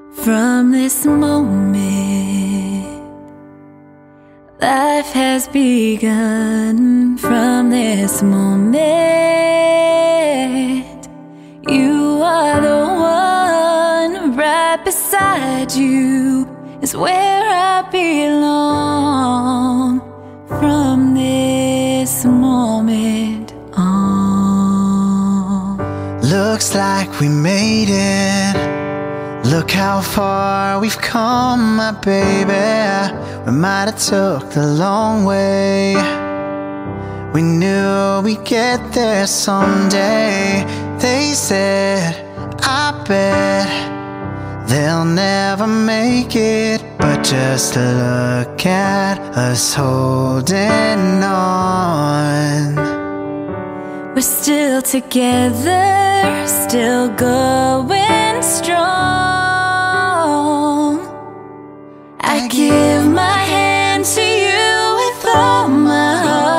From this moment, life has begun. From this moment, you are the one. Right beside you is where I belong. From this moment on. Looks like we made it. Look how far we've come, my baby. We might have took the long way. We knew we'd get there someday. They said, I bet they'll never make it. But just look at us holding on. We're still together, still going strong. I give my hand to you with all my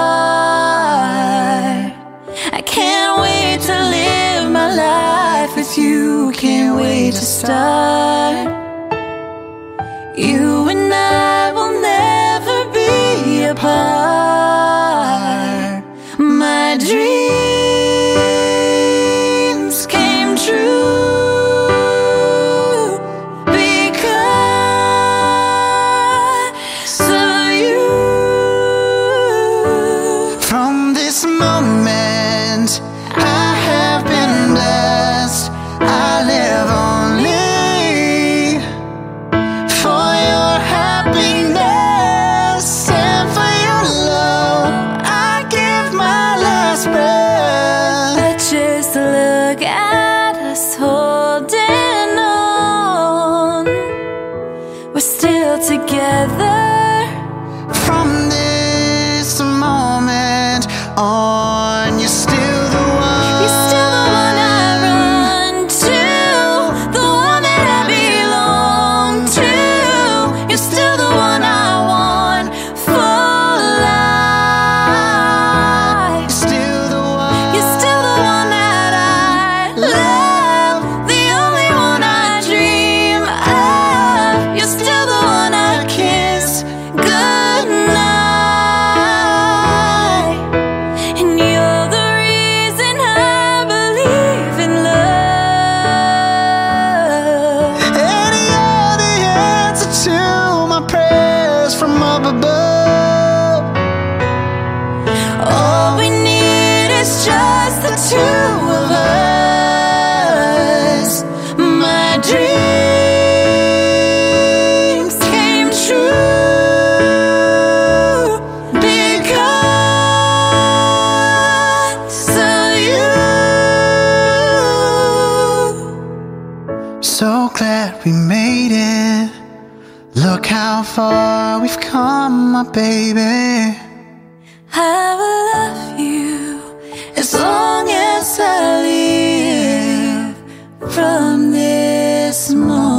heart. I can't wait to live my life with you. Can't wait to start. You and I will never be apart. My dreams came true because of you. From this moment, I have been blessed. I live only for your happiness and for your love. I give my last breath. But just look at us holding on. We're still together. From this moment on, you're still the one. You're still the one I run to, the one that I belong to. You're still the one I want for life. You're still the one. You're still the one that I love, the only one I dream of. You're still the one I kiss goodnight. And you're the reason I believe in love. And you're the answer to my prayers from up above. All we need is just the two of us. My dreams came true because of you. So glad we made it. Look how far we've come, my baby. I will love you as long as I live. From this moment